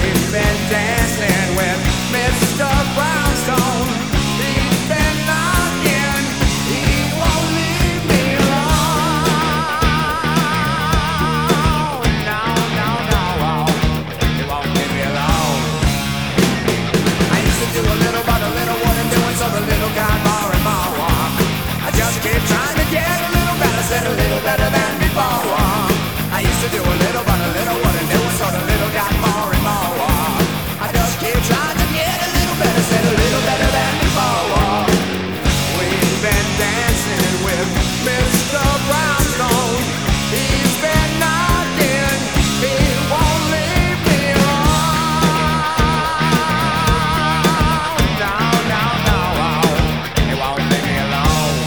We've been dancing with Mr. Brownstone. He's been knocking, he won't leave me alone. No, no, no, he won't leave me alone. I used to do a little, but a little wasn't doing, so the little got more and more. I just keep trying to get a little better, said a little better than before. I used to do a little, but a little wasn't doing, so the little got more and more. I just keep trying to get a little better, said a little better than before. We've been dancing with Mr. Brownstone. He's been knocking, he won't leave me alone. No, no, no, he won't leave me alone.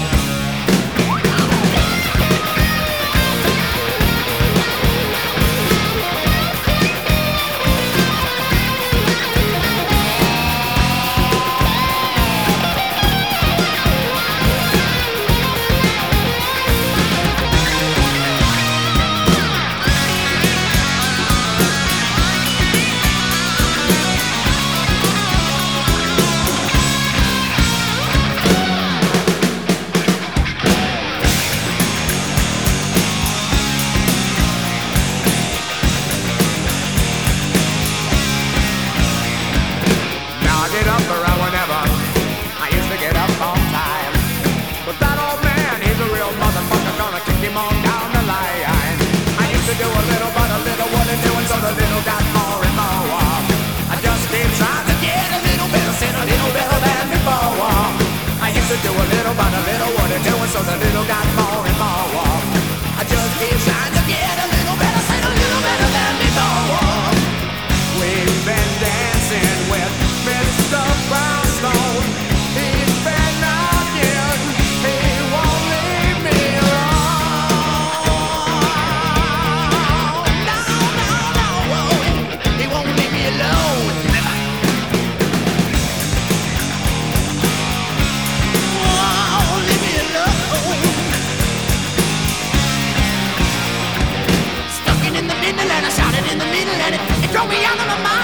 Get up around whenever I used to get up on time. But that old man, he's a real motherfucker, gonna kick him on down the line. I used to do a little, but a little wasn't doing, so the little got more and more. I just keep trying to get a little better, said a little better than before. I used to do a little, but a little wasn't doing, so the little got more and more. I just keep trying to get a little better, said a little better than before. We've been dancing with Mr. Brownstone. He's been knocking, he won't leave me alone. No, no, no, he won't leave me alone. Won't leave me alone. Stuck it in the middle and I shot it in the middle and it drove me out of my mind.